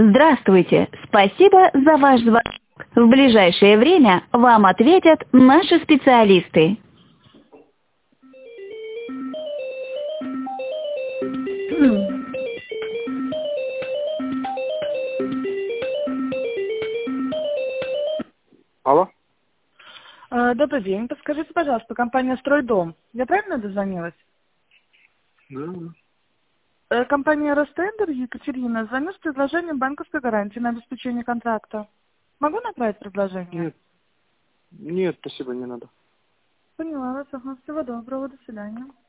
Здравствуйте! Спасибо за ваш звонок. В ближайшее время вам ответят наши специалисты. Алло? Добрый день. Подскажите, пожалуйста, компания «Стройдом». Я правильно дозвонилась? Да. Компания «Ростендер», Екатерина, звоню с предложением банковской гарантии на обеспечение контракта. Могу направить предложение? Нет, спасибо, не надо. Поняла вас. Ага. Всего доброго. До свидания.